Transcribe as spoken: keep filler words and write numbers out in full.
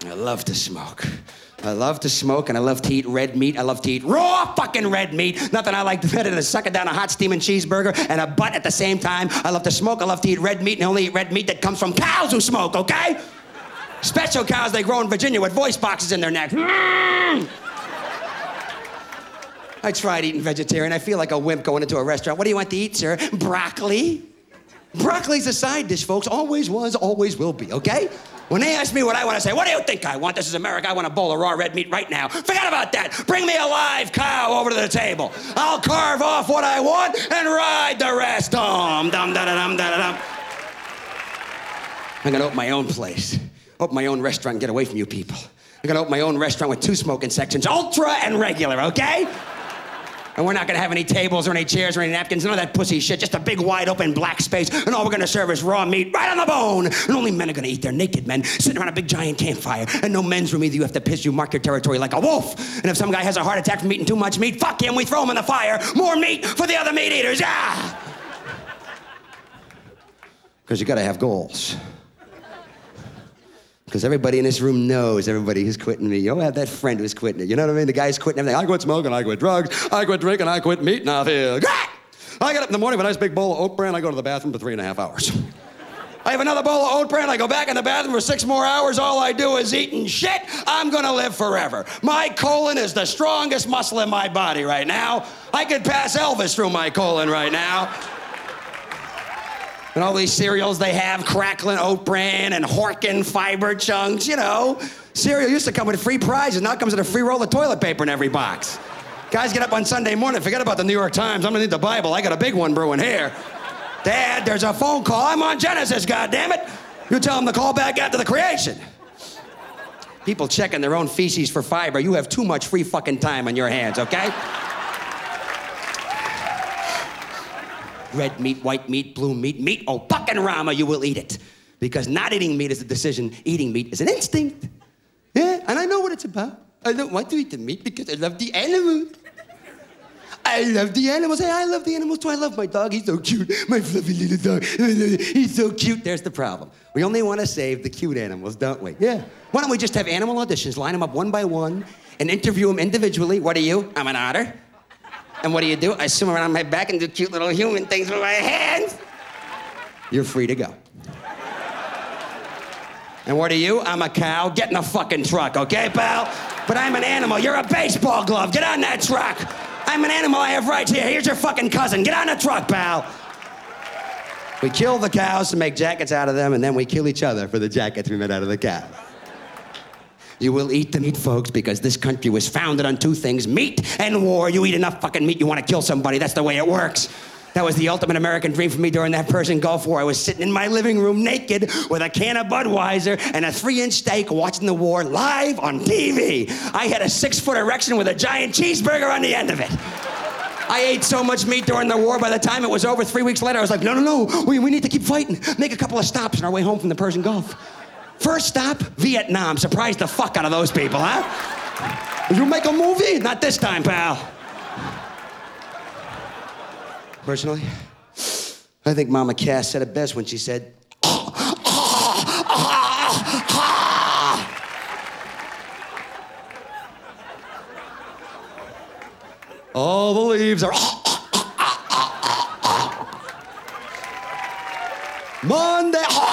I love to smoke. I love to smoke, and I love to eat red meat. I love to eat raw fucking red meat. Nothing I like better than sucking down a hot steaming cheeseburger and a butt at the same time. I love to smoke. I love to eat red meat, and I only eat red meat that comes from cows who smoke, okay? Special cows they grow in Virginia with voice boxes in their neck. Mm. I tried eating vegetarian. I feel like a wimp going into a restaurant. What do you want to eat, sir? Broccoli? Broccoli's a side dish, folks. Always was, always will be, okay? When they ask me what I want to say, what do you think I want? This is America. I want a bowl of raw red meat right now. Forget about that. Bring me a live cow over to the table. I'll carve off what I want and ride the rest. Dum, dum, da, da, dum, da, da, dum. I'm going to open my own place. Open my own restaurant and get away from you people. I'm going to open my own restaurant with two smoking sections, ultra and regular, okay? And we're not gonna have any tables or any chairs or any napkins, none of that pussy shit, just a big wide open black space, and all we're gonna serve is raw meat right on the bone. And only men are gonna eat there, naked men, sitting around a big giant campfire. And no men's room either, you have to piss, you mark your territory like a wolf. And if some guy has a heart attack from eating too much meat, fuck him, we throw him in the fire. More meat for the other meat eaters, yeah! Because you gotta have goals. Because everybody in this room knows everybody who's quitting me. You all have that friend who's quitting it. You know what I mean? The guy's quitting everything. I quit smoking, I quit drugs, I quit drinking, I quit meat, and I feel great. I get up in the morning with a nice big bowl of oat bran, I go to the bathroom for three and a half hours. I have another bowl of oat bran, I go back in the bathroom for six more hours, all I do is eat and shit. I'm gonna live forever. My colon is the strongest muscle in my body right now. I could pass Elvis through my colon right now. And all these cereals they have, crackling oat bran and Horkin fiber chunks, you know. Cereal used to come with free prizes, now it comes with a free roll of toilet paper in every box. Guys get up on Sunday morning, forget about the New York Times, I'm gonna need the Bible, I got a big one brewing here. Dad, there's a phone call, I'm on Genesis, goddammit. You tell them to call back after the creation. People checking their own feces for fiber, you have too much free fucking time on your hands, okay? Red meat, white meat, blue meat, meat, oh, fucking Rama, you will eat it. Because not eating meat is a decision, eating meat is an instinct. Yeah, and I know what it's about. I don't want to eat the meat because I love the animals. I love the animals. Hey, I love the animals too. I love my dog. He's so cute. My fluffy little dog. He's so cute. There's the problem. We only want to save the cute animals, don't we? Yeah. Why don't we just have animal auditions, line them up one by one, and interview them individually. What are you? I'm an otter. And what do you do? I swim around my back and do cute little human things with my hands. You're free to go. And what are you? I'm a cow. Get in the fucking truck, okay, pal? But I'm an animal. You're a baseball glove. Get on that truck. I'm an animal. I have rights here. Here's your fucking cousin. Get on the truck, pal. We kill the cows to make jackets out of them, and then we kill each other for the jackets we made out of the cows. You will eat the meat, folks, because this country was founded on two things, meat and war. You eat enough fucking meat, you want to kill somebody. That's the way it works. That was the ultimate American dream for me during that Persian Gulf War. I was sitting in my living room naked with a can of Budweiser and a three-inch steak watching the war live on T V. I had a six-foot erection with a giant cheeseburger on the end of it. I ate so much meat during the war, by the time it was over three weeks later, I was like, no, no, no, we, we need to keep fighting. Make a couple of stops on our way home from the Persian Gulf. First stop, Vietnam. Surprised the fuck out of those people, huh? You make a movie? Not this time, pal. Personally, I think Mama Cass said it best when she said, all the leaves are Monday.